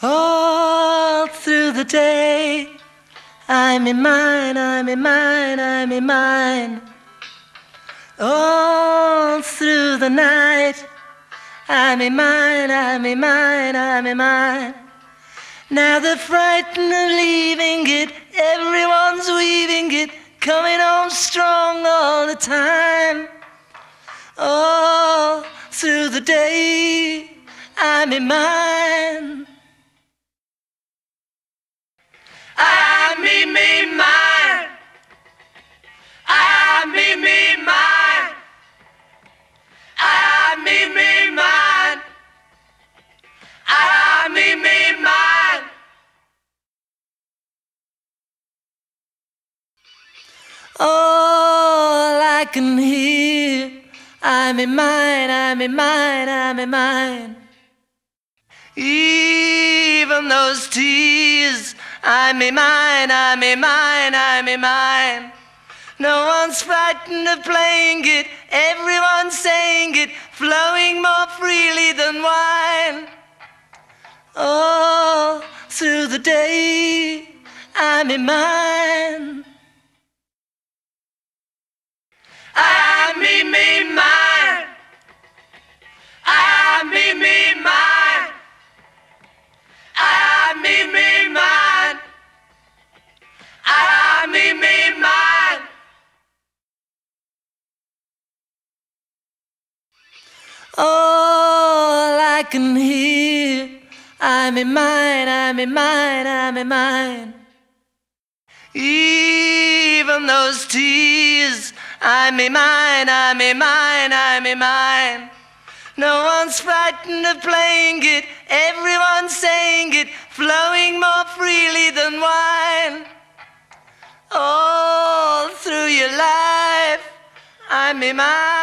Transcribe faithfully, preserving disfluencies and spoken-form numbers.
All through the day, I'm in mine, I'm in mine, I'm in mine. All through the night, I'm in mine, I'm in mine, I'm in mine. Now they're frightened of leaving it, everyone's weaving it, coming home strong all the time. All through the day, I'm in mine. I, me, me, mine. I, me, me, mine. I, me, me, mine. I, me, me, mine. All I can hear, I'm in mine, I'm in mine, I'm in mine. Even those tears, I'm in mine, I'm in mine, I'm in mine. No one's frightened of playing it, everyone's saying it, flowing more freely than wine. All through the day, I'm in mine. I, me, me, mine. I, me, me, mine. I, me, me, mine. I, me, me, mine. All I can hear, I'm in mine, I'm in mine, I'm in mine. Even those tears, I'm in mine, I'm in mine, I'm in mine. No one's frightened of playing it, everyone's saying it, flowing more freely than wine. All through your life, I'm in mine.